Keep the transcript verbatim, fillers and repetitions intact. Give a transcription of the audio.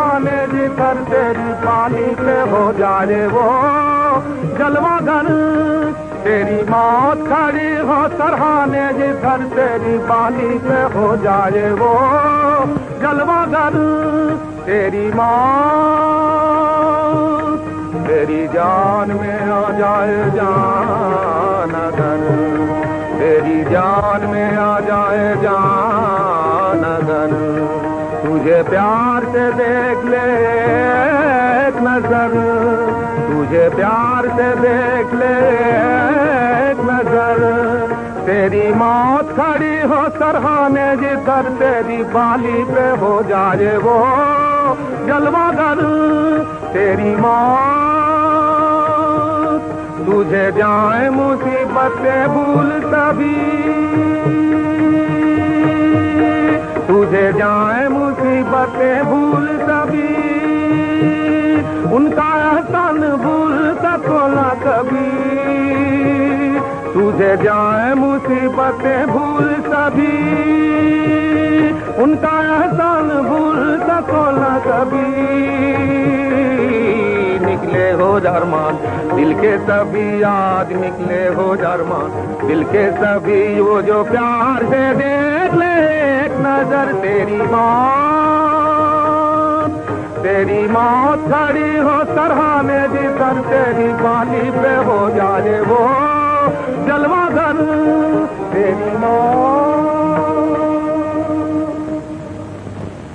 सरहाने जिधर तेरी पानी पे हो जाए वो जलवागर। तेरी मौत खड़ी हो सरहाने जिधर तेरी बाली पे हो जाए वो जलवागर। तेरी मौत तेरी जान में आ जाए जान अगर, तेरी जान में आ जाए जान अगर। तुझे प्यार से देख ले एक नजर, तुझे प्यार से देख ले एक नजर। तेरी मौत खड़ी हो सरहाने जिधर तेरी बाली पे हो जाए वो जलवागर। तेरी मौत तुझे जाए मुसीबतें भूल तभी, तुझे जाए मुसीबतें भूल तभी। उनका एहसान भूल सको ना कभी। तुझे जाए मुसीबतें भूल सभी, उनका एहसान भूल सको ना कभी। निकले हो अरमान दिल के सभी याद, निकले हो अरमान दिल के सभी। वो जो प्यार से देख ले एक नजर तेरी मौत, तेरी मौत खड़ी हो सरहाने जिधर तेरी बाली पे हो जाए वो जलवागर। तेरी मौत